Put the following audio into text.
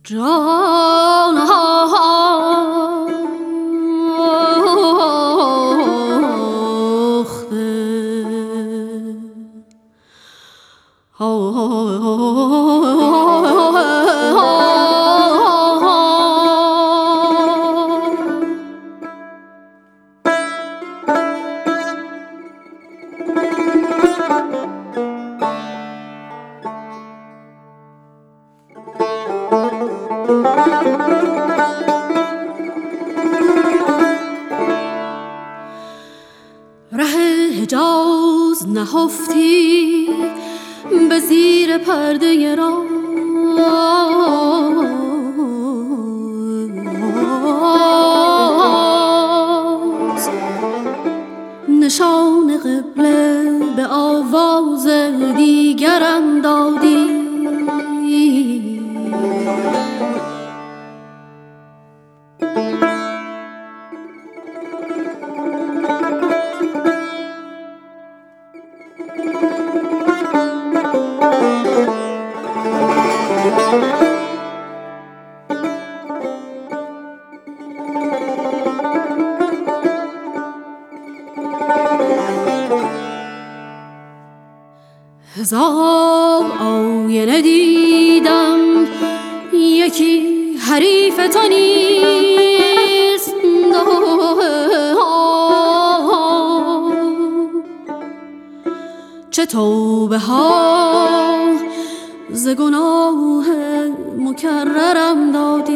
جان ره حجاز نهفتی به زیر پرده راز، نشان قبله به آواز دیگرم دادی. هزار آینه دیدم یکی حریف تو نیست، چه توبه ها ز گناه مکررم دادی.